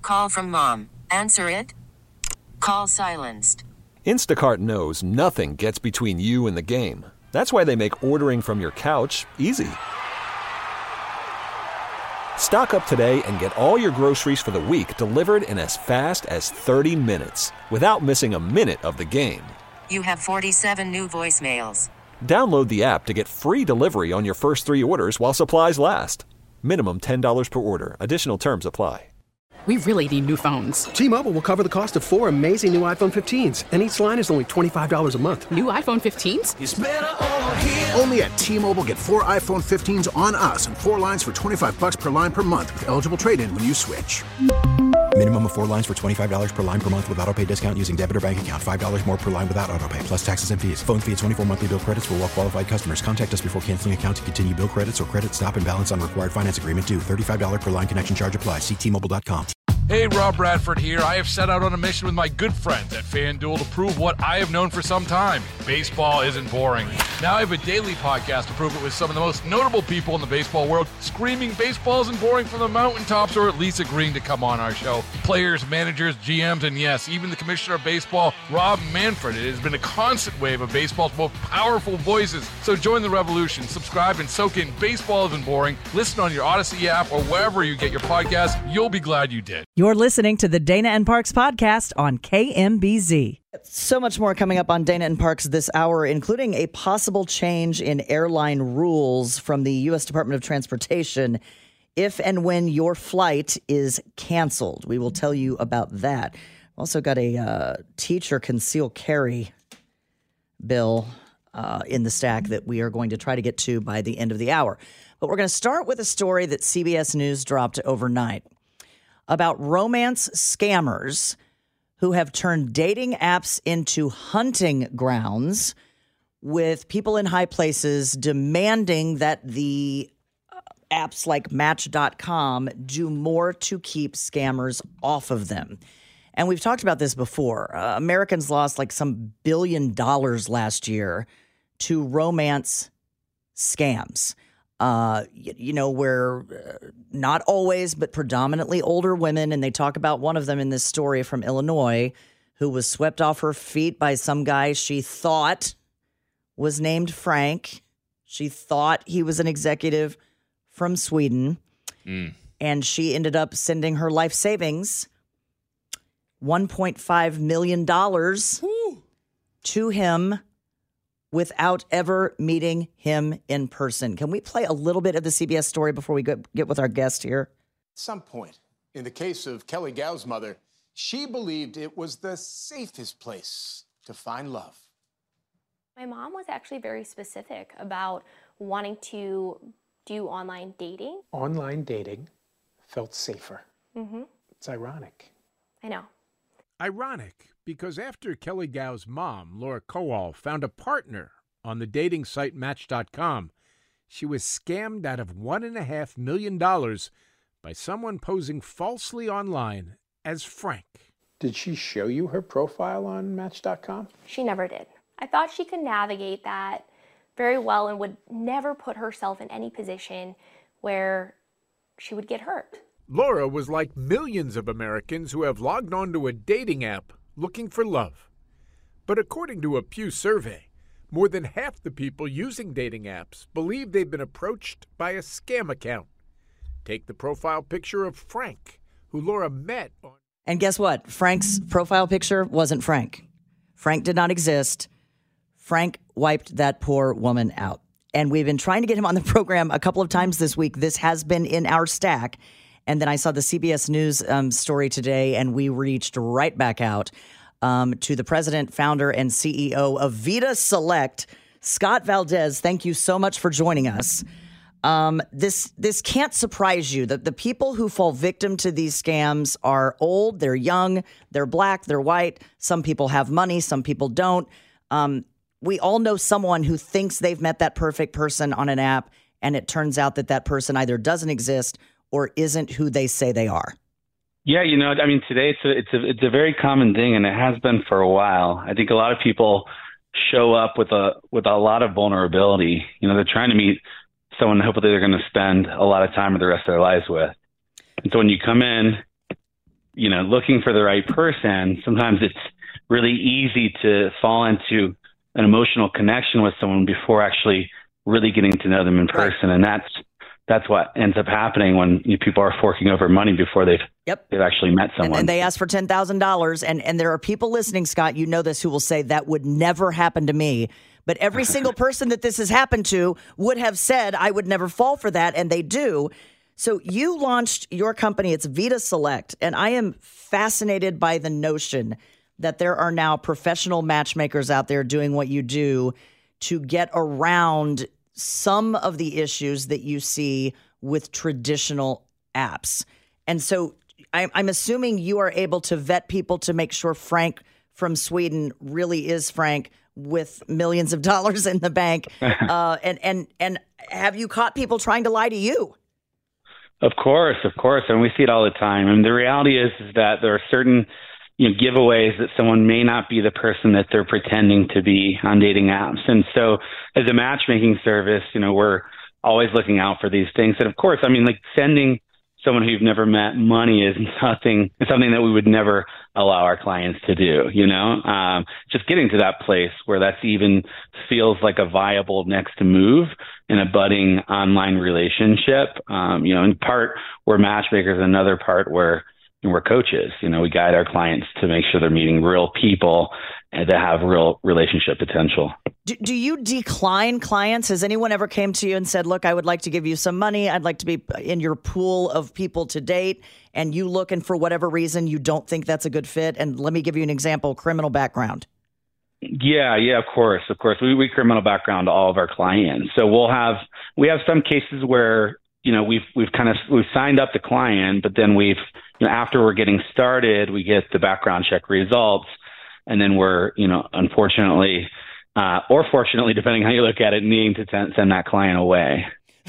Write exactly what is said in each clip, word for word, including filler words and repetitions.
call from mom. Answer it. Call silenced. Instacart knows nothing gets between you and the game. That's why they make ordering from your couch easy. Stock up today and get all your groceries for the week delivered in as fast as thirty minutes without missing a minute of the game. You have forty-seven new voicemails. Download the app to get free delivery on your first three orders while supplies last. Minimum ten dollars per order. Additional terms apply. We really need new phones. T-Mobile will cover the cost of four amazing new iPhone fifteens, and each line is only twenty-five dollars a month. New iPhone fifteens? It's better over here. Only at T-Mobile, get four iPhone fifteens on us and four lines for twenty-five bucks per line per month with eligible trade-in when you switch. Minimum of four lines for twenty-five dollars per line per month with autopay discount using debit or bank account. five dollars more per line without autopay, plus taxes and fees. Phone fee at twenty-four monthly bill credits for well-qualified customers. Contact us before canceling account to continue bill credits or credit stop and balance on required finance agreement due. thirty-five dollars per line connection charge applies. See T Mobile dot com. Hey, Rob Bradford here. I have set out on a mission with my good friends at FanDuel to prove what I have known for some time. Baseball isn't boring. Now I have a daily podcast to prove it with some of the most notable people in the baseball world, screaming baseball isn't boring from the mountaintops, or at least agreeing to come on our show. Players, managers, G Ms, and yes, even the commissioner of baseball, Rob Manfred. It has been a constant wave of baseball's most powerful voices. So join the revolution. Subscribe and soak in Baseball Isn't Boring. Listen on your Odyssey app or wherever you get your podcasts. You'll be glad you did. You're listening to the Dana and Parks podcast on K M B Z. So much more coming up on Dana and Parks this hour, including a possible change in airline rules from the U S Department of Transportation if and when your flight is canceled. We will tell you about that. Also got a uh, teacher conceal carry bill uh, in the stack that we are going to try to get to by the end of the hour. But we're going to start with a story that C B S News dropped overnight about romance scammers who have turned dating apps into hunting grounds, with people in high places demanding that the apps like Match dot com do more to keep scammers off of them. And we've talked about this before. Uh, Americans lost like some billion dollars last year to romance scams. Uh, you, you know, where uh, not always, but predominantly older women. And they talk about one of them in this story from Illinois who was swept off her feet by some guy she thought was named Frank. She thought he was an executive from Sweden. Mm. And she ended up sending her life savings, one point five million dollars, Woo. to him without ever meeting him in person. Can we play a little bit of the C B S story before we get, get with our guest here? At some point, in the case of Kelly Gow's mother, she believed it was the safest place to find love. My mom was actually very specific about wanting to do online dating. Online dating felt safer. Mm-hmm. It's ironic. I know. Ironic, because after Kelly Gow's mom, Laura Kowal, found a partner on the dating site Match dot com, she was scammed out of one and a half million dollars by someone posing falsely online as Frank. Did she show you her profile on Match dot com? She never did. I thought she could navigate that very well and would never put herself in any position where she would get hurt. Laura was like millions of Americans who have logged onto a dating app looking for love. But according to a Pew survey, more than half the people using dating apps believe they've been approached by a scam account. Take the profile picture of Frank, who Laura met on... And guess what? Frank's profile picture wasn't Frank. Frank did not exist. Frank wiped that poor woman out. And we've been trying to get him on the program a couple of times this week. This has been in our stack. And then I saw the C B S News um, story today, and we reached right back out um, to the president, founder, and C E O of Vida Select, Scott Valdez. Thank you so much for joining us. Um, this this can't surprise you. The, the people who fall victim to these scams are old, they're young, they're black, they're white. Some people have money, some people don't. Um, we all know someone who thinks they've met that perfect person on an app, and it turns out that that person either doesn't exist or isn't who they say they are. Yeah, you know, I mean, today it's a, it's a it's a very common thing, and it has been for a while. I think a lot of people show up with a with a lot of vulnerability. You know, they're trying to meet someone hopefully they're going to spend a lot of time with the rest of their lives with. And so when you come in you know, looking for the right person, sometimes it's really easy to fall into an emotional connection with someone before actually really getting to know them in person. Right. And that's that's what ends up happening when you know, people are forking over money before they've yep. they've actually met someone. And, and they ask for ten thousand dollars. And, and there are people listening, Scott, you know this, who will say that would never happen to me. But every single person that this has happened to would have said, I would never fall for that. And they do. So you launched your company. It's Vita Select. And I am fascinated by the notion that there are now professional matchmakers out there doing what you do to get around some of the issues that you see with traditional apps. And so I'm assuming you are able to vet people to make sure Frank from Sweden really is Frank with millions of dollars in the bank. Uh, and, and, and have you caught people trying to lie to you? Of course, of course. And we see it all the time. And the reality is, is that there are certain you know, giveaways that someone may not be the person that they're pretending to be on dating apps. And so as a matchmaking service, you know, we're always looking out for these things. And of course, I mean, like sending someone who you've never met money is nothing, it's something that we would never allow our clients to do, you know, um, just getting to that place where that's even feels like a viable next move in a budding online relationship. Um, you know, in part we're matchmakers, another part where And we're coaches. You know, we guide our clients to make sure they're meeting real people and that have real relationship potential. Do, do you decline clients? Has anyone ever came to you and said, look, I would like to give you some money. I'd like to be in your pool of people to date. And you look, and for whatever reason, you don't think that's a good fit. And let me give you an example, criminal background. Yeah, yeah, of course. Of course. We, we criminal background to all of our clients. So we'll have, we have some cases where, you know, we've, we've kind of, we've signed up the client, but then we've, you know, after we're getting started, we get the background check results, and then we're, you know, unfortunately, uh, or fortunately, depending how you look at it, needing to t- send that client away.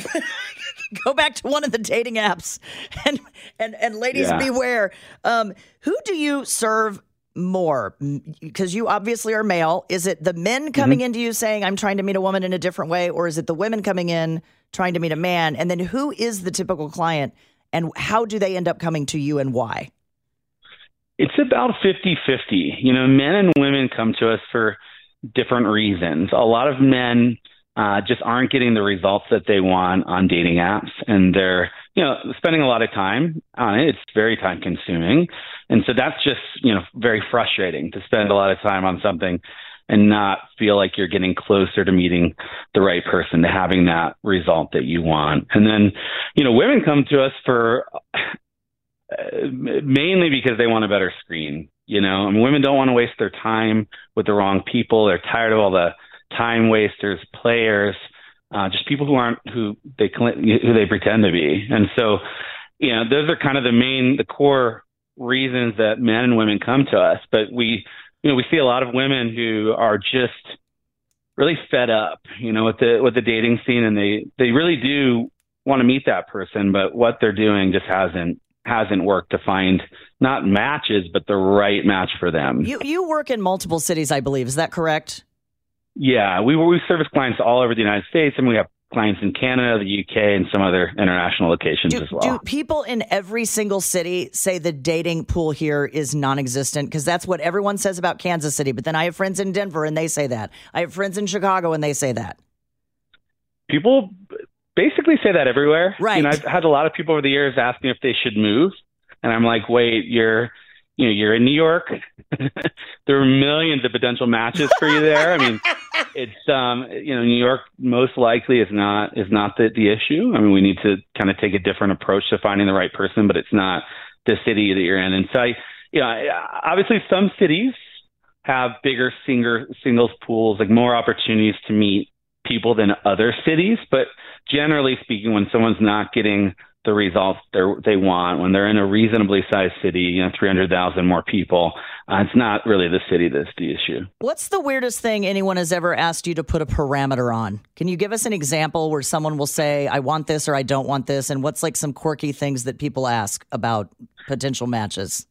Go back to one of the dating apps, and and and ladies, yeah. beware. Um, who do you serve more? Because you obviously are male. Is it the men coming mm-hmm. into you saying, I'm trying to meet a woman in a different way, or is it the women coming in trying to meet a man? And then who is the typical client? And how do they end up coming to you, and why? It's about fifty-fifty. You know, men and women come to us for different reasons. A lot of men uh, just aren't getting the results that they want on dating apps, and they're, you know, spending a lot of time on it. It's very time consuming. And so that's just, you know, very frustrating to spend a lot of time on something and not feel like you're getting closer to meeting the right person, to having that result that you want. And then, you know, women come to us for uh, mainly because they want a better screen. You know, I mean, women don't want to waste their time with the wrong people. They're tired of all the time wasters, players, uh, just people who aren't who they who they pretend to be. And so, you know, those are kind of the main, the core reasons that men and women come to us. But we, you know, we see a lot of women who are just really fed up, you know, with the with the dating scene, and they they really do want to meet that person, but what they're doing just hasn't hasn't worked to find not matches, but the right match for them. You you work in multiple cities, I believe. Is that correct? Yeah, we we service clients all over the United States, and we have clients in Canada, the U K, and some other international locations do, as well. Do people in every single city say the dating pool here is non-existent? Because that's what everyone says about Kansas City. But then I have friends in Denver, and they say that. I have friends in Chicago, and they say that. People basically say that everywhere. Right. You know, I've had a lot of people over the years ask me if they should move, and I'm like, wait, you're, you know, you're in New York. There are millions of potential matches for you there. I mean, it's, um, you know, New York most likely is not is not the, the issue. I mean, we need to kind of take a different approach to finding the right person, but it's not the city that you're in. And so, I, you know, obviously some cities have bigger singer, singles pools, like more opportunities to meet people than other cities. But generally speaking, when someone's not getting the results they want, when they're in a reasonably sized city, you know, three hundred thousand more people, uh, it's not really the city that's the issue. What's the weirdest thing anyone has ever asked you to put a parameter on? Can you give us an example where someone will say, I want this or I don't want this? And what's like some quirky things that people ask about potential matches?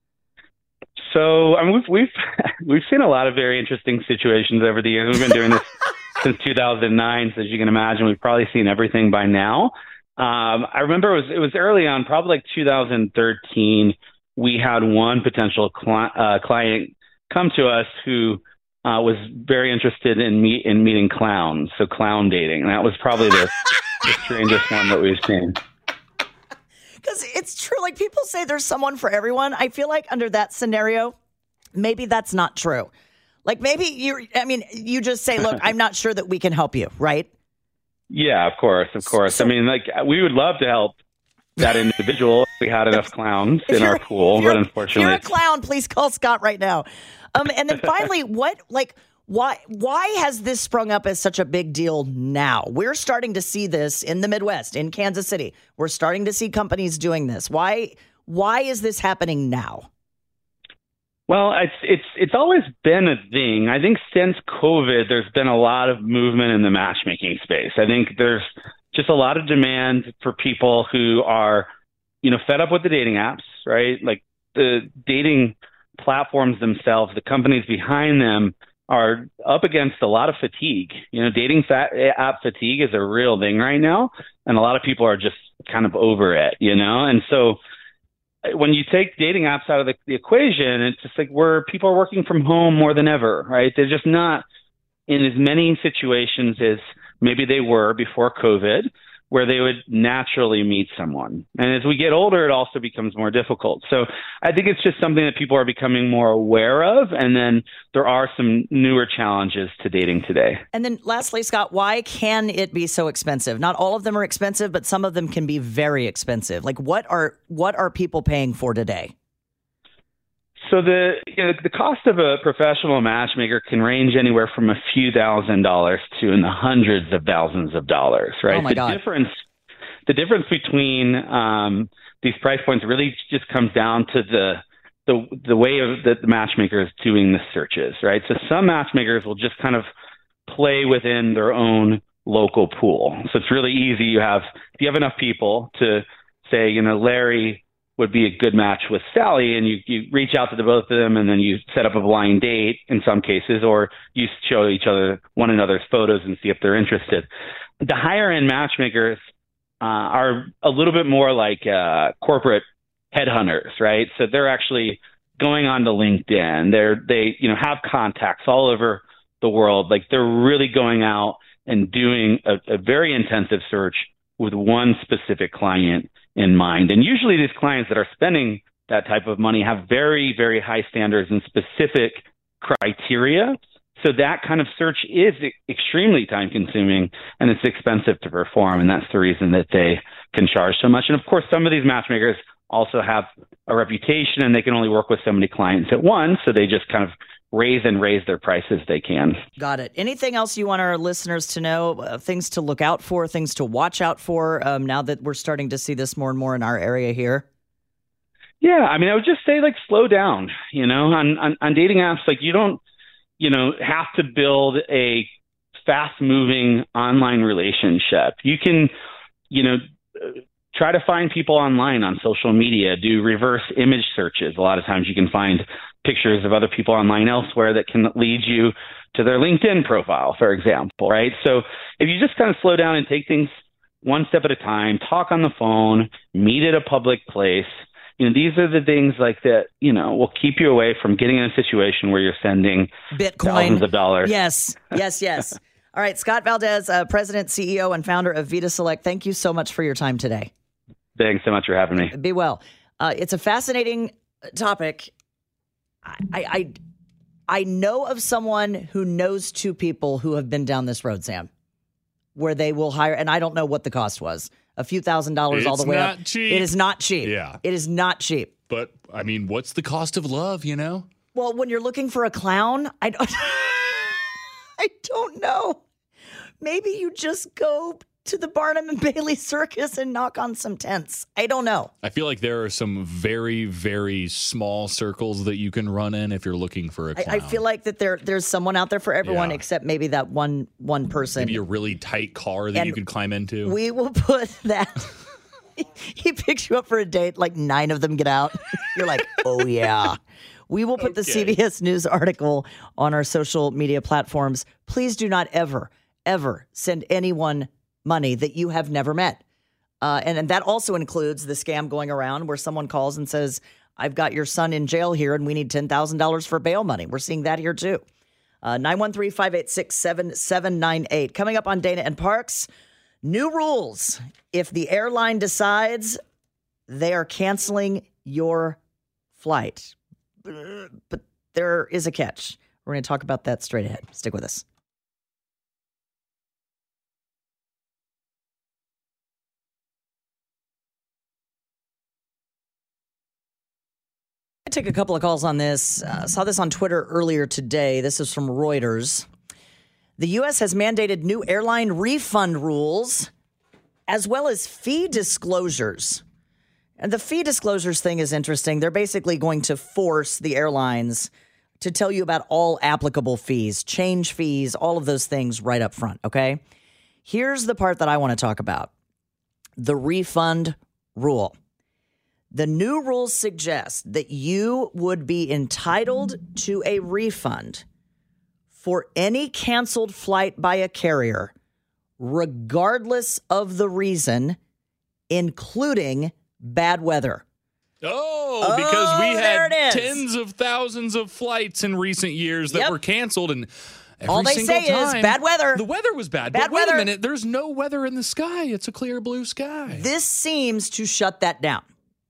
So I mean, we've, we've, we've seen a lot of very interesting situations over the years. We've been doing this since two thousand nine. So as you can imagine, we've probably seen everything by now. Um, I remember it was, it was early on, probably like two thousand thirteen. we had one potential cli- uh, client come to us who uh, was very interested in meet in meeting clowns, so clown dating. And that was probably the, the strangest one that we've seen. Because it's true. Like, people say there's someone for everyone. I feel like under that scenario, maybe that's not true. Like, maybe you, I mean, you just say, look, I'm not sure that we can help you, right? Yeah, of course, of course. So, I mean, like, we would love to help that individual if we had enough clowns in our pool, but unfortunately. If you're a clown, please call Scott right now. Um, and then finally, what, like, why, why has this sprung up as such a big deal now? We're starting to see this in the Midwest, in Kansas City. We're starting to see companies doing this. Why, why is this happening now? Well, it's it's it's always been a thing. I think since COVID, there's been a lot of movement in the matchmaking space. I think there's just a lot of demand for people who are, you know, fed up with the dating apps, right? Like the dating platforms themselves, the companies behind them are up against a lot of fatigue. You know, dating fat, app fatigue is a real thing right now, and a lot of people are just kind of over it, you know? And so when you take dating apps out of the, the equation, it's just like where people are working from home more than ever, right? They're just not in as many situations as maybe they were before COVID, where they would naturally meet someone. And as we get older, it also becomes more difficult. So I think it's just something that people are becoming more aware of. And then there are some newer challenges to dating today. And then lastly, Scott, why can it be so expensive? Not all of them are expensive, but some of them can be very expensive. Like what are what are people paying for today? So the you know, the cost of a professional matchmaker can range anywhere from a few thousand dollars to in the hundreds of thousands of dollars, right? Oh my the God. difference the difference between um, these price points really just comes down to the the the way of that the matchmaker is doing the searches, right? So some matchmakers will just kind of play within their own local pool. So it's really easy. You have if you have enough people to say, you know, Larry would be a good match with Sally, and you, you reach out to the both of them, and then you set up a blind date in some cases, or you show each other one another's photos and see if they're interested. The higher end matchmakers uh, are a little bit more like uh, corporate headhunters, right? So they're actually going on to LinkedIn. They're they you know have contacts all over the world. Like they're really going out and doing a, a very intensive search with one specific client in mind. And usually these clients that are spending that type of money have very, very high standards and specific criteria. So that kind of search is extremely time consuming and it's expensive to perform. And that's the reason that they can charge so much. And of course, some of these matchmakers also have a reputation and they can only work with so many clients at once. So they just kind of raise and raise their prices they can. Got it. Anything else you want our listeners to know, uh, things to look out for, things to watch out for um, now that we're starting to see this more and more in our area here? Yeah, I mean, I would just say like slow down, you know, on, on, on dating apps, like you don't, you know, have to build a fast moving online relationship. You can, you know, try to find people online on social media, do reverse image searches. A lot of times you can find pictures of other people online elsewhere that can lead you to their LinkedIn profile, for example, right? So if you just kind of slow down and take things one step at a time, talk on the phone, meet at a public place, you know, these are the things like that, you know, will keep you away from getting in a situation where you're sending Bitcoin. thousands of dollars. Yes, yes, yes. All right, Scott Valdez, uh, President, C E O, and founder of Vita Select. Thank you so much for your time today. Thanks so much for having me. Be well. Uh, it's a fascinating topic. I, I I know of someone who knows two people who have been down this road, Sam, where they will hire, and I don't know what the cost was, a few thousand dollars all the way up. It's not cheap. It is not cheap. Yeah. It is not cheap. But, I mean, what's the cost of love, you know? Well, when you're looking for a clown, I don't, I don't know. Maybe you just go to the Barnum and Bailey Circus and knock on some tents. I don't know. I feel like there are some very, very small circles that you can run in if you're looking for a clown. I, I feel like that there there's someone out there for everyone, Yeah. except maybe that one one person. Maybe a really tight car that And you could climb into. We will put that. He picks you up for a date, like nine of them get out. You're like, oh yeah. We will put the C B S News article on our social media platforms. Please do not ever, ever send anyone money that you have never met. Uh, and, and that also includes the scam going around where someone calls and says, I've got your son in jail here and we need ten thousand dollars for bail money. We're seeing that here too. Uh, nine one three, five eight six, seven seven nine eight. Coming up on Dana and Parks, new rules. If the airline decides they are canceling your flight, but there is a catch. We're going to talk about that straight ahead. Stick with us. I took a couple of calls on this. Uh, saw this on Twitter earlier today. This is from Reuters. The U S has mandated new airline refund rules as well as fee disclosures. And the fee disclosures thing is interesting. They're basically going to force the airlines to tell you about all applicable fees, change fees, all of those things right up front, okay? Here's the part that I want to talk about. The refund rule. The new rules suggest that you would be entitled to a refund for any canceled flight by a carrier, regardless of the reason, including bad weather. Oh, because oh, we had tens of thousands of flights in recent years that yep. were canceled, and every all they single say time, is bad weather. The weather was bad. Bad but wait weather. a minute, there's no weather in the sky. It's a clear blue sky. This seems to shut that down.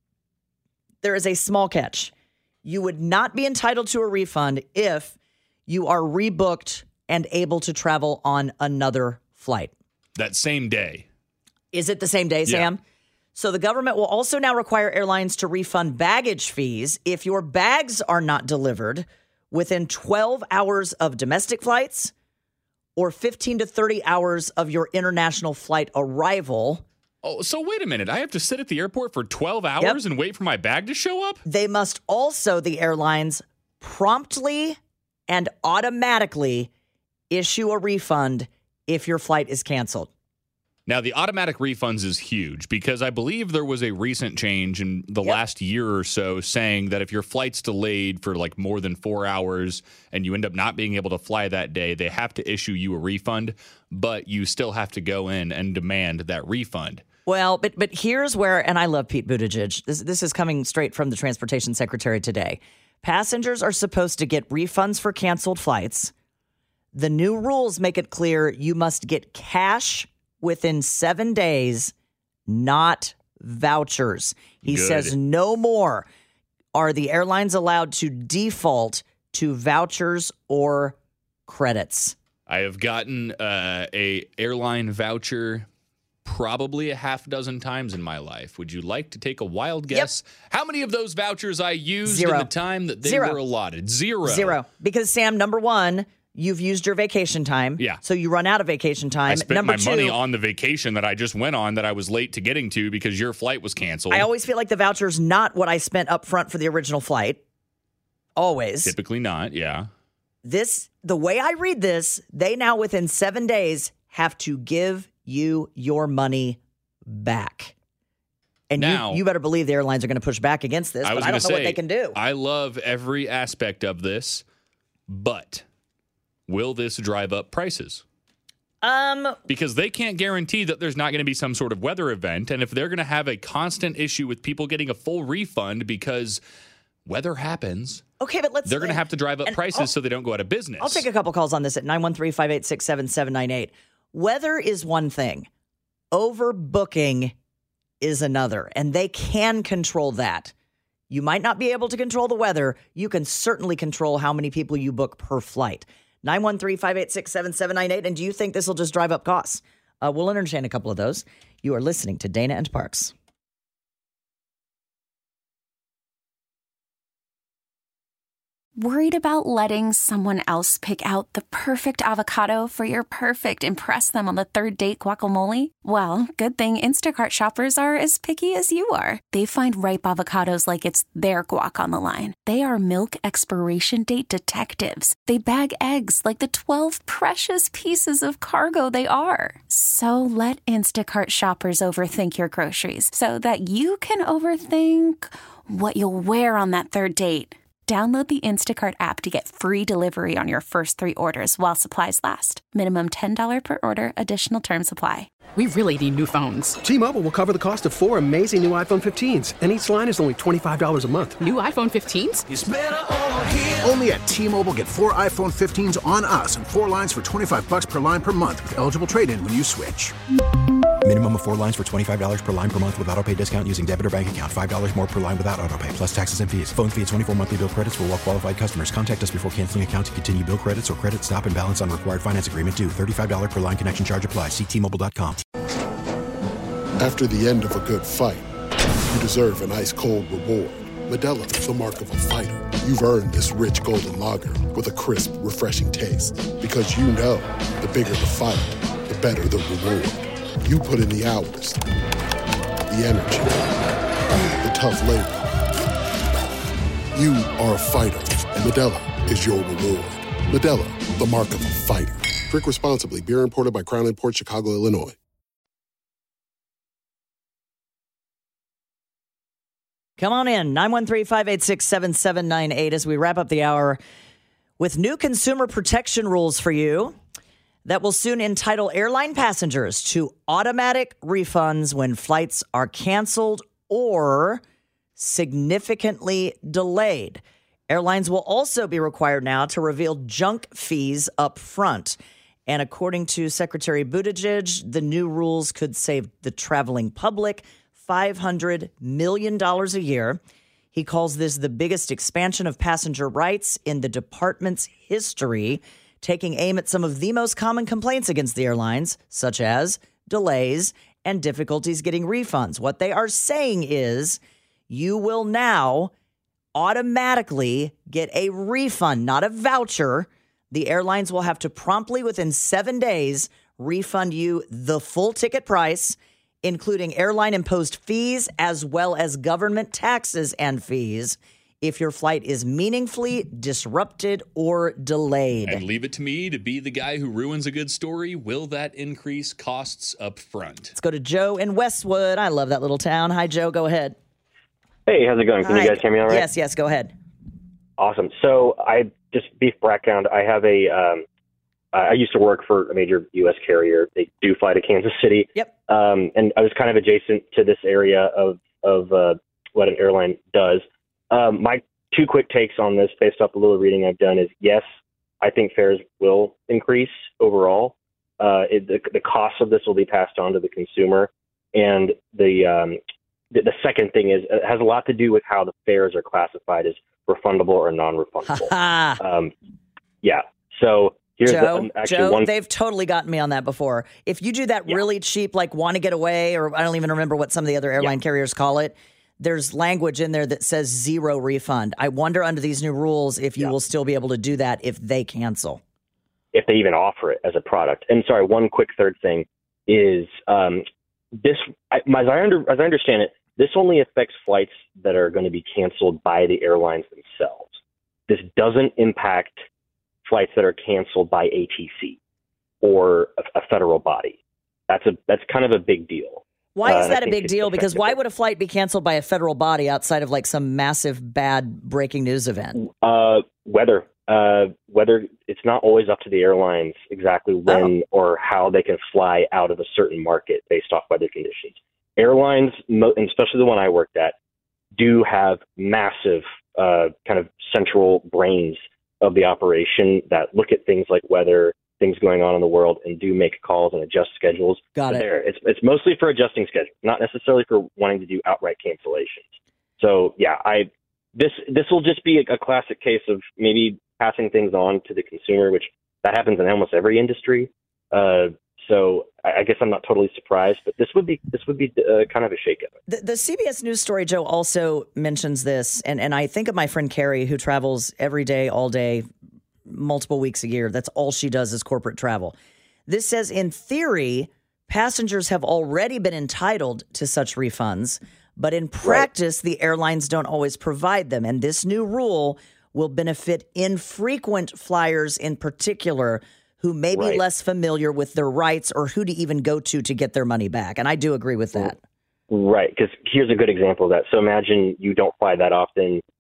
There is a small catch. You would not be entitled to a refund if you are rebooked and able to travel on another flight. That same day. Is it the same day, Sam? Yeah. So the government will also now require airlines to refund baggage fees if your bags are not delivered within twelve hours of domestic flights or fifteen to thirty hours of your international flight arrival. Oh, so wait a minute. I have to sit at the airport for twelve hours yep. and wait for my bag to show up? They must also, the airlines, promptly and automatically issue a refund if your flight is canceled. Now, the automatic refunds is huge because I believe there was a recent change in the yep. last year or so saying that if your flight's delayed for like more than four hours and you end up not being able to fly that day, they have to issue you a refund, but you still have to go in and demand that refund. Well, but but here's where, and I love Pete Buttigieg. This, this is coming straight from the transportation secretary today. Passengers are supposed to get refunds for canceled flights. The new rules make it clear you must get cash within seven days, not vouchers. He Good. says no more are the airlines allowed to default to vouchers or credits. I have gotten uh, a airline voucher probably a half dozen times in my life. Would you like to take a wild guess? Yep. How many of those vouchers I used Zero. in the time that they Zero. were allotted? Zero. Zero. Because, Sam, number one, you've used your vacation time. Yeah. So you run out of vacation time. I spent Number my two, money on the vacation that I just went on that I was late to getting to because your flight was canceled. I always feel like the voucher's not what I spent up front for the original flight. Always. Typically not, yeah. This, the way I read this, they now within seven days have to give you your money back. And now, you, you better believe the airlines are going to push back against this, I but I don't know say, what they can do. I love every aspect of this, but will this drive up prices? Um, because they can't guarantee that there's not going to be some sort of weather event. And if they're going to have a constant issue with people getting a full refund because weather happens, okay, but let's they're going to have to drive up prices I'll, so they don't go out of business. I'll take a couple calls on this at nine one three, five eight six, seven seven nine eight. Weather is one thing. Overbooking is another, and they can control that. You might not be able to control the weather. You can certainly control how many people you book per flight. nine one three, five eight six, seven seven nine eight. And do you think this will just drive up costs? Uh, we'll entertain a couple of those. You are listening to Dana and Parks. Worried about letting someone else pick out the perfect avocado for your perfect impress them on the third date guacamole? Well, good thing Instacart shoppers are as picky as you are. They find ripe avocados like it's their guac on the line. They are milk expiration date detectives. They bag eggs like the twelve precious pieces of cargo they are. So let Instacart shoppers overthink your groceries so that you can overthink what you'll wear on that third date. Download the Instacart app to get free delivery on your first three orders while supplies last. Minimum ten dollars per order. Additional terms apply. We really need new phones. T-Mobile will cover the cost of four amazing new iPhone fifteens, and each line is only twenty-five dollars a month. New iPhone fifteens? It's better over here. Only at T-Mobile, get four iPhone fifteens on us and four lines for twenty-five bucks per line per month with eligible trade-in when you switch. Minimum of four lines for twenty-five dollars per line per month with autopay discount using debit or bank account. five dollars more per line without autopay, plus taxes and fees. Phone fee at twenty-four monthly bill credits for well-qualified customers. Contact us before canceling account to continue bill credits or credit stop and balance on required finance agreement due. thirty-five dollars per line connection charge applies. See T Mobile dot com. After the end of a good fight, you deserve an ice-cold reward. Modelo is the mark of a fighter. You've earned this rich golden lager with a crisp, refreshing taste. Because you know, the bigger the fight, the better the reward. You put in the hours, the energy, the tough labor. You are a fighter, and Modelo is your reward. Modelo, the mark of a fighter. Drink responsibly. Beer imported by Crown Imports, Chicago, Illinois. Come on in, nine one three, five eight six, seven seven nine eight, as we wrap up the hour with new consumer protection rules for you that will soon entitle airline passengers to automatic refunds when flights are canceled or significantly delayed. Airlines will also be required now to reveal junk fees up front. And according to Secretary Buttigieg, the new rules could save the traveling public five hundred million dollars a year. He calls this the biggest expansion of passenger rights in the department's history, taking aim at some of the most common complaints against the airlines, such as delays and difficulties getting refunds. What they are saying is you will now automatically get a refund, not a voucher. The airlines will have to promptly, within seven days, refund you the full ticket price, including airline-imposed fees as well as government taxes and fees if your flight is meaningfully disrupted or delayed. And leave it to me to be the guy who ruins a good story. Will that increase costs up front? Let's go to Joe in Westwood. I love that little town. Hi, Joe. Go ahead. Hey, how's it going? Can Hi. you guys hear me all right? Yes, yes. Go ahead. Awesome. So I just brief background. I have a, um, I used to work for a major U S carrier. They do fly to Kansas City. Yep. Um, and I was kind of adjacent to this area of, of uh, what an airline does. Um, my two quick takes on this based off a little reading I've done is, yes, I think fares will increase overall. Uh, it, the, the cost of this will be passed on to the consumer. And the, um, the, the second thing is it has a lot to do with how the fares are classified as refundable or non-refundable. um, yeah. So here's Joe, the, um, actually Joe, one. they've totally gotten me on that before. If you do that really cheap, like want to get away, or I don't even remember what some of the other airline carriers call it, there's language in there that says zero refund. I wonder under these new rules if you Yeah. will still be able to do that if they cancel. If they even offer it as a product. And sorry, one quick third thing is um, this, I, as, I under, as I understand it, this only affects flights that are going to be canceled by the airlines themselves. This doesn't impact flights that are canceled by A T C or a, a federal body. That's a that's kind of a big deal. Why is uh, that a big deal? Because why would a flight be canceled by a federal body outside of like some massive bad breaking news event? Uh, weather. Uh, whether it's not always up to the airlines exactly when oh. or how they can fly out of a certain market based off weather conditions. Airlines, and especially the one I worked at, do have massive uh, kind of central brains of the operation that look at things like weather, things going on in the world, and do make calls and adjust schedules. Got it. There. It's it's mostly for adjusting schedules, not necessarily for wanting to do outright cancellations. So yeah, I this this will just be a, a classic case of maybe passing things on to the consumer, which that happens in almost every industry. Uh, so I, I guess I'm not totally surprised, but this would be this would be uh, kind of a shakeup. The, the C B S News story, Joe, also mentions this, and, and I think of my friend Carrie, who travels every day, all day, multiple weeks a year. That's all she does is corporate travel. This says, in theory, passengers have already been entitled to such refunds, but in practice, right. the airlines don't always provide them. And this new rule will benefit infrequent flyers in particular who may be right. less familiar with their rights or who to even go to to get their money back. And I do agree with that. Right, because here's a good example of that. So imagine you don't fly that often.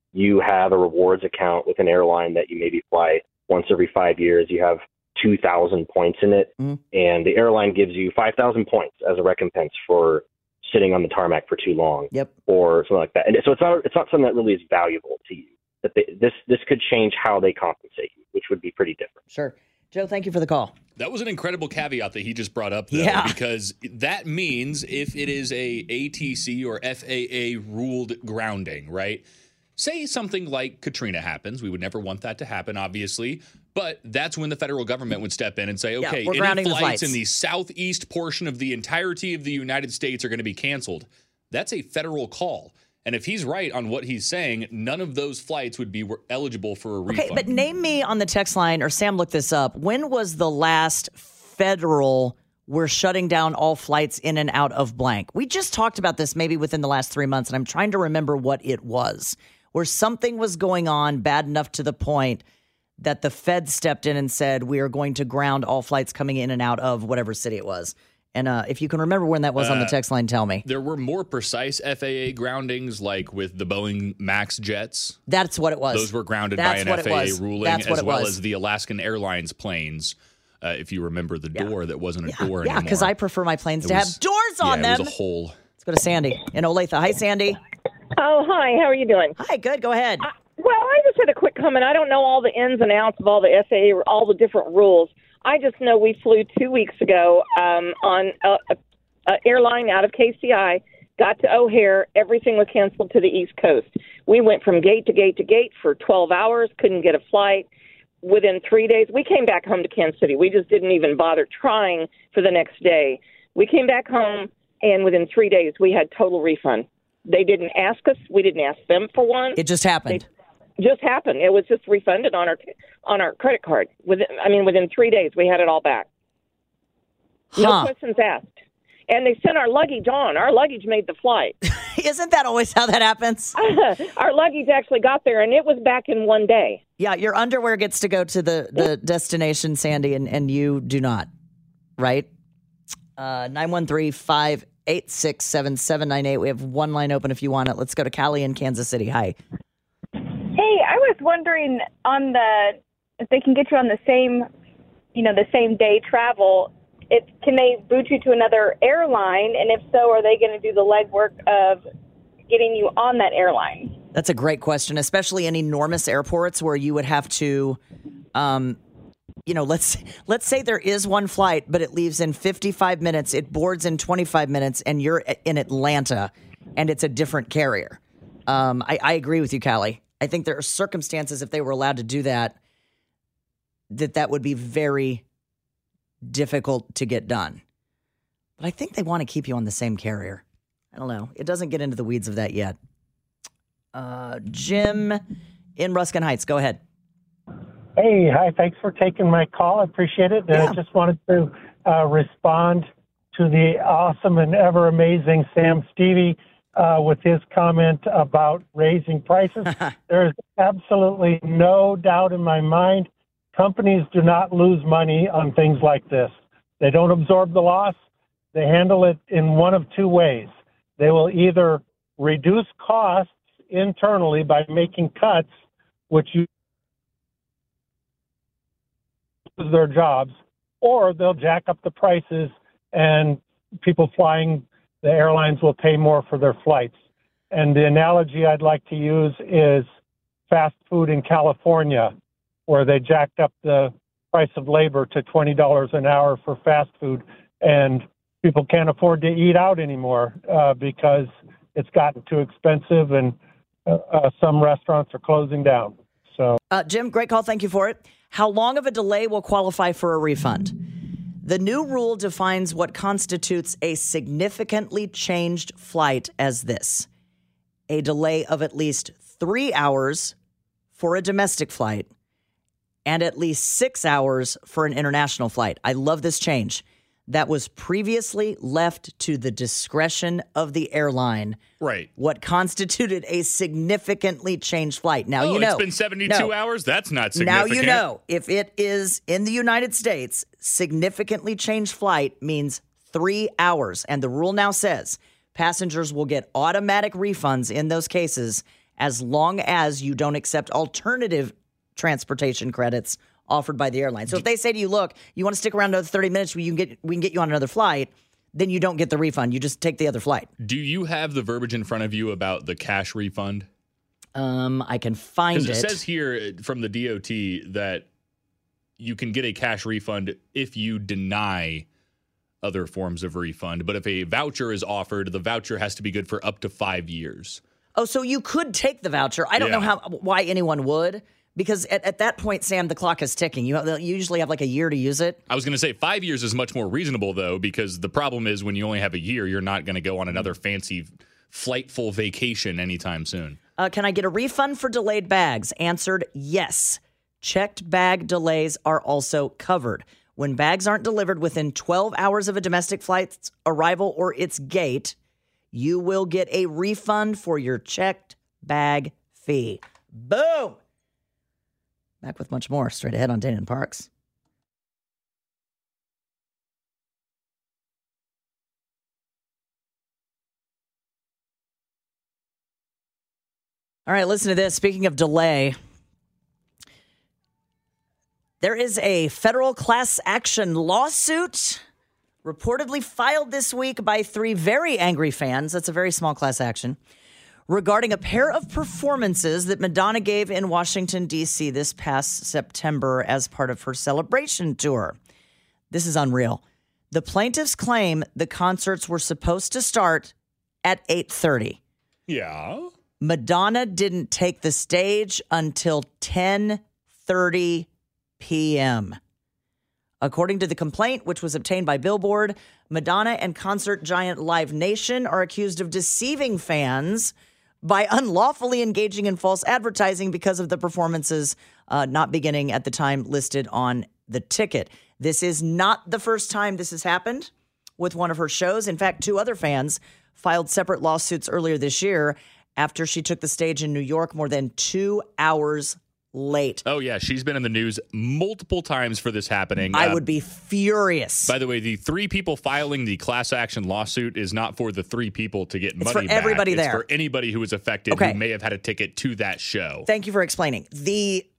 you have a rewards account with an airline that you maybe fly once every five years. You have two thousand points in it, mm. and the airline gives you five thousand points as a recompense for sitting on the tarmac for too long, yep. or something like that. And so it's not it's not something that really is valuable to you. That they, this this could change how they compensate you, which would be pretty different. Sure. Joe, thank you for the call. That was an incredible caveat that he just brought up, though, yeah. because that means if it is a A T C or F A A ruled grounding, right? Say something like Katrina happens. We would never want that to happen, obviously. But that's when the federal government would step in and say, okay, yeah, any flights, flights in the southeast portion of the entirety of the United States are going to be canceled. That's a federal call. And if he's right on what he's saying, none of those flights would be eligible for a refund. Okay, but name me on the text line, or Sam looked this up. When was the last federal, we're shutting down all flights in and out of blank? We just talked about this maybe within the last three months, and I'm trying to remember what it was, where something was going on bad enough to the point that the Fed stepped in and said, we are going to ground all flights coming in and out of whatever city it was. And uh, if you can remember when that was uh, on the text line, tell me. There were more precise F A A groundings, like with the Boeing MAX jets. That's what it was. Those were grounded That's by an F A A ruling, That's as well as the Alaskan Airlines planes. Uh, if you remember the door yeah. that wasn't a yeah, door yeah, anymore. Yeah, because I prefer my planes it to was, have doors on yeah, them. It was a hole. Let's go to Sandy in Olathe. Hi, Sandy. Oh, hi. How are you doing? Hi, good. Go ahead. Uh, well, I just had a quick comment. I don't know all the ins and outs of all the F A A, all the different rules. I just know we flew two weeks ago um, on a, a, a airline out of K C I, got to O'Hare. Everything was canceled to the East Coast. We went from gate to gate to gate for twelve hours, couldn't get a flight. Within three days, we came back home to Kansas City. We just didn't even bother trying for the next day. We came back home, and within three days, we had total refund. They didn't ask us. We didn't ask them for one. It just happened. They just happened. It was just refunded on our on our credit card. Within, I mean, within three days, we had it all back. Huh. No questions asked. And they sent our luggage on. Our luggage made the flight. Isn't that always how that happens? Our luggage actually got there, and it was back in one day. Yeah, your underwear gets to go to the, the destination, Sandy, and, and you do not, right? Uh, nine one three, five eight six, seven seven nine eight. We have one line open if you want it. Let's go to Callie in Kansas City. Hi. Hey, I was wondering on the if they can get you on the same, you know, the same day travel. It, can they boot you to another airline? And if so, are they going to do the legwork of getting you on that airline? That's a great question, especially in enormous airports where you would have to, um, you know, let's let's say there is one flight, but it leaves in fifty-five minutes. It boards in twenty-five minutes, and you're in Atlanta, and it's a different carrier. Um, I, I agree with you, Callie. I think there are circumstances, if they were allowed to do that, that that would be very difficult to get done. But I think they want to keep you on the same carrier. I don't know. It doesn't get into the weeds of that yet. Uh, Jim in Ruskin Heights, go ahead. Hey, hi. Thanks for taking my call. I appreciate it. And yeah. I just wanted to uh, respond to the awesome and ever amazing Sam Stevie uh, with his comment about raising prices. There is absolutely no doubt in my mind companies do not lose money on things like this. They don't absorb the loss. They handle it in one of two ways. They will either reduce costs internally by making cuts, which you lose their jobs, or they'll jack up the prices and people flying the airlines will pay more for their flights. And the analogy I'd like to use is fast food in California, where they jacked up the price of labor to twenty dollars an hour for fast food, and people can't afford to eat out anymore uh, because it's gotten too expensive, and uh, uh, some restaurants are closing down. So, uh, Jim, great call. Thank you for it. How long of a delay will qualify for a refund? The new rule defines what constitutes a significantly changed flight as this: a delay of at least three hours for a domestic flight, and at least six hours for an international flight. I love this change. That was previously left to the discretion of the airline. Right. What constituted a significantly changed flight. Now, oh, you know. It's been seventy-two no. hours? That's not significant. Now, you know, if it is in the United States, significantly changed flight means three hours. And the rule now says passengers will get automatic refunds in those cases as long as you don't accept alternative transportation credits offered by the airline. So if they say to you, look, you want to stick around another thirty minutes, we can get we can get you on another flight, then you don't get the refund. You just take the other flight. Do you have the verbiage in front of you about the cash refund? Um, I can find it. Because it says here from the D O T that you can get a cash refund if you deny other forms of refund. But if a voucher is offered, the voucher has to be good for up to five years. Oh, so you could take the voucher. I don't Yeah. know how why anyone would. Because at, at that point, Sam, the clock is ticking. You, you usually have like a year to use it. I was going to say five years is much more reasonable, though, because the problem is when you only have a year, you're not going to go on another fancy flightful vacation anytime soon. Uh, can I get a refund for delayed bags? Answered, yes. Checked bag delays are also covered. When bags aren't delivered within twelve hours of a domestic flight's arrival or its gate, you will get a refund for your checked bag fee. Boom! Back with much more straight ahead on Dana and Parks. All right, listen to this. Speaking of delay, there is a federal class action lawsuit reportedly filed this week by three very angry fans. That's a very small class action. Regarding a pair of performances that Madonna gave in Washington, D C this past September as part of her celebration tour. This is unreal. The plaintiffs claim the concerts were supposed to start at eight thirty. Yeah. Madonna didn't take the stage until ten thirty p.m. According to the complaint, which was obtained by Billboard, Madonna and concert giant Live Nation are accused of deceiving fans by unlawfully engaging in false advertising because of the performances uh, not beginning at the time listed on the ticket. This is not the first time this has happened with one of her shows. In fact, two other fans filed separate lawsuits earlier this year after she took the stage in New York more than two hours late. Oh, yeah. She's been in the news multiple times for this happening. I Uh, would be furious. By the way, the three people filing the class action lawsuit is not for the three people to get It's money for everybody back. there. It's for anybody who was affected Okay. who may have had a ticket to that show. Thank you for explaining. The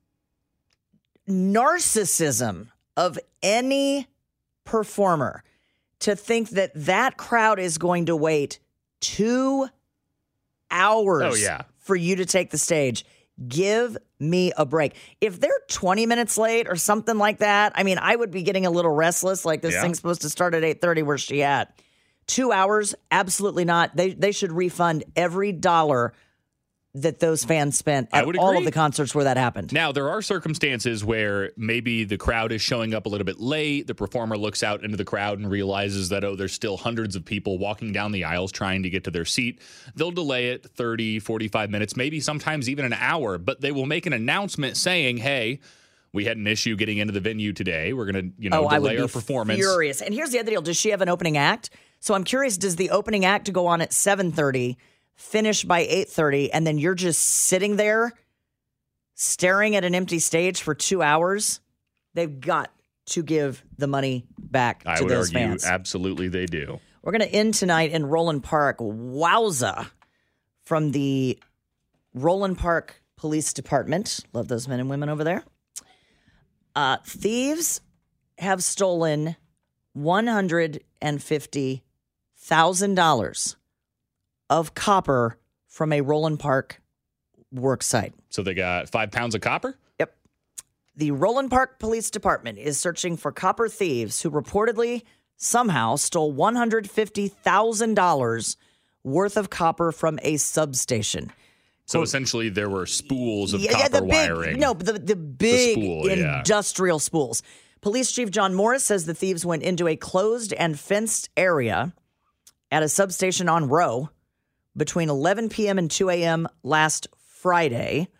narcissism of any performer to think that that crowd is going to wait two hours Oh, yeah. for you to take the stage. Give me a break. If they're twenty minutes late or something like that, I mean, I would be getting a little restless, like this Yeah. thing's supposed to start at eight thirty. Where's she at? Two hours? Absolutely not. They they should refund every dollar that those fans spent I at would all agree. of the concerts where that happened. Now, there are circumstances where maybe the crowd is showing up a little bit late. The performer looks out into the crowd and realizes that, oh, there's still hundreds of people walking down the aisles trying to get to their seat. They'll delay it thirty, forty-five minutes, maybe sometimes even an hour, but they will make an announcement saying, hey, we had an issue getting into the venue today. We're going to, you know, oh, I would delay be our performance. furious. And here's the other deal. Does she have an opening act? So I'm curious, does the opening act go on at seven thirty, finish by eight thirty, and then you're just sitting there staring at an empty stage for two hours? They've got to give the money back I to would those argue fans. absolutely they do. We're going to end tonight in Roland Park. Wowza. From the Roland Park Police Department. Love those men and women over there. Uh, thieves have stolen one hundred fifty thousand dollars of copper from a Roland Park work site. So they got five pounds of copper? Yep. The Roland Park Police Department is searching for copper thieves who reportedly somehow stole one hundred fifty thousand dollars worth of copper from a substation. So essentially there were spools of Yeah, copper yeah, the big, wiring. No, the, the big spool, yeah. industrial spools. Police Chief John Morris says the thieves went into a closed and fenced area at a substation on Row between eleven p.m. and two a.m. last Friday,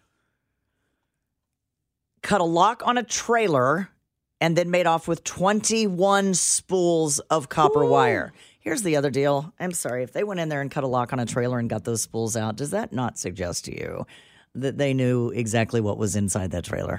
cut a lock on a trailer, and then made off with twenty-one spools of copper Ooh. wire. Here's the other deal. I'm sorry. If they went in there and cut a lock on a trailer and got those spools out, does that not suggest to you that they knew exactly what was inside that trailer?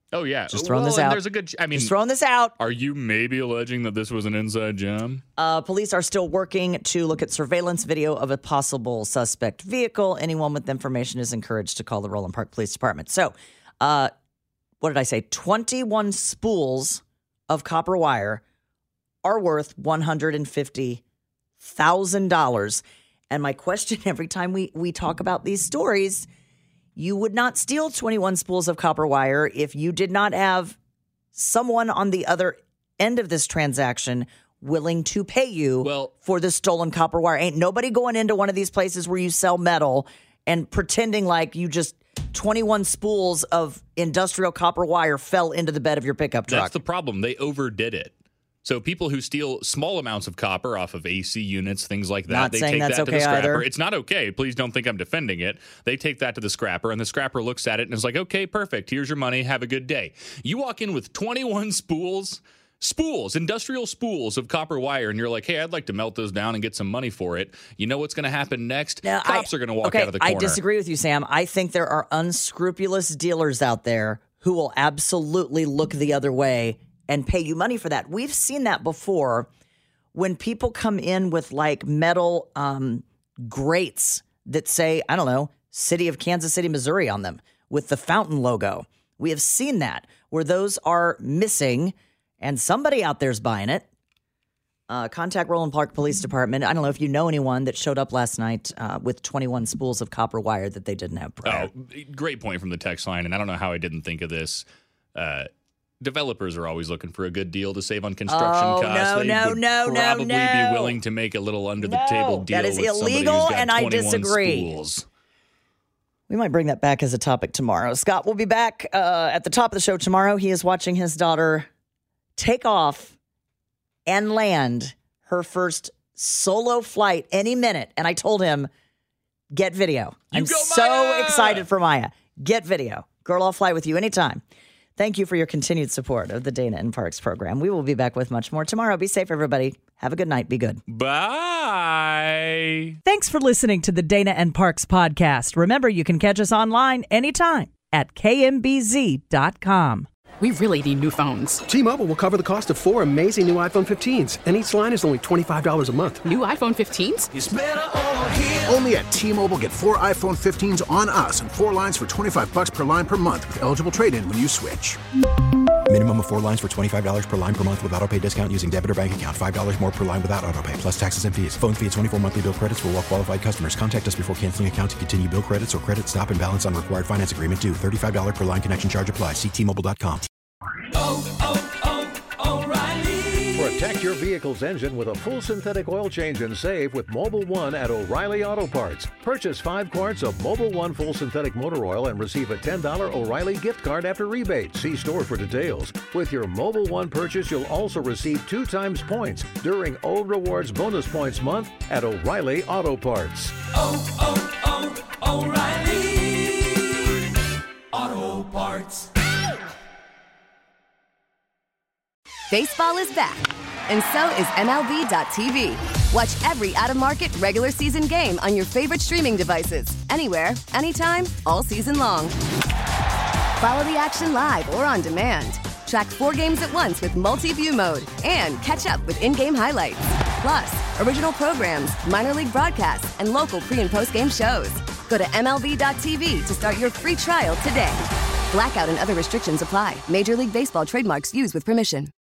Oh, yeah. Just throwing well, this and out. There's a good, I mean, Just throwing this out. Are you maybe alleging that this was an inside job? Uh, police are still working to look at surveillance video of a possible suspect vehicle. Anyone with information is encouraged to call the Roland Park Police Department. So, uh, what did I say? twenty-one spools of copper wire are worth one hundred fifty thousand dollars. And my question every time we, we talk about these stories, you would not steal twenty-one spools of copper wire if you did not have someone on the other end of this transaction willing to pay you well, for the stolen copper wire. Ain't nobody going into one of these places where you sell metal and pretending like you just twenty-one spools of industrial copper wire fell into the bed of your pickup truck. That's the problem. They overdid it. So people who steal small amounts of copper off of A C units, things like that, Not they saying take that's that to okay the scrapper. either. It's not okay. Please don't think I'm defending it. They take that to the scrapper, and the scrapper looks at it and is like, okay, perfect. Here's your money. Have a good day. You walk in with twenty-one spools, spools, industrial spools of copper wire, and you're like, hey, I'd like to melt those down and get some money for it. You know what's going to happen next? Now, Cops I, are going to walk okay, out of the corner. I disagree with you, Sam. I think there are unscrupulous dealers out there who will absolutely look the other way and pay you money for that. We've seen that before when people come in with like metal um, grates that say, I don't know, City of Kansas City, Missouri on them with the fountain logo. We have seen that where those are missing and somebody out there's buying it. Uh, contact Roland Park Police Department. I don't know if you know anyone that showed up last night uh, with twenty-one spools of copper wire that they didn't have prior. Oh, great point from the text line, and I don't know how I didn't think of this. Uh, developers are always looking for a good deal to save on construction Oh, costs. no, they no, would no, no, probably no. be willing to make a little under the No, table deal that is with somebody illegal, who's got and I twenty-one disagree. spools. We might bring that back as a topic tomorrow. Scott will be back uh, at the top of the show tomorrow. He is watching his daughter take off and land her first solo flight any minute. And I told him, get video. You I'm go, so Maya! excited for Maya. Get video. Girl, I'll fly with you anytime. Thank you for your continued support of the Dana and Parks program. We will be back with much more tomorrow. Be safe, everybody. Have a good night. Be good. Bye. Thanks for listening to the Dana and Parks podcast. Remember, you can catch us online anytime at K M B Z dot com. We really need new phones. T-Mobile will cover the cost of four amazing new iPhone fifteens, and each line is only twenty-five dollars a month. New iPhone fifteens? It's better over here. Only at T-Mobile, get four iPhone fifteens on us and four lines for twenty-five bucks per line per month with eligible trade-in when you switch. Minimum of four lines for twenty-five dollars per line per month with autopay discount using debit or bank account. five dollars more per line without autopay, plus taxes and fees. Phone fee at twenty-four monthly bill credits for well-qualified customers. Contact us before canceling account to continue bill credits or credit stop and balance on required finance agreement due. thirty-five dollars per line connection charge applies. See T Mobile dot com. Oh, oh, oh, O'Reilly. Protect your vehicle's engine with a full synthetic oil change and save with Mobile One at O'Reilly Auto Parts. Purchase five quarts of Mobile One full synthetic motor oil and receive a ten dollars O'Reilly gift card after rebate. See store for details. With your Mobile One purchase, you'll also receive two times points during O Rewards Bonus Points Month at O'Reilly Auto Parts. Oh, oh, oh, O'Reilly Auto Parts. Baseball is back, and so is M L B dot T V. Watch every out-of-market regular season game on your favorite streaming devices, anywhere, anytime, all season long. Follow the action live or on demand. Track four games at once with multi-view mode and catch up with in-game highlights. Plus, original programs, minor league broadcasts, and local pre- and post-game shows. Go to M L B dot T V to start your free trial today. Blackout and other restrictions apply. Major League Baseball trademarks used with permission.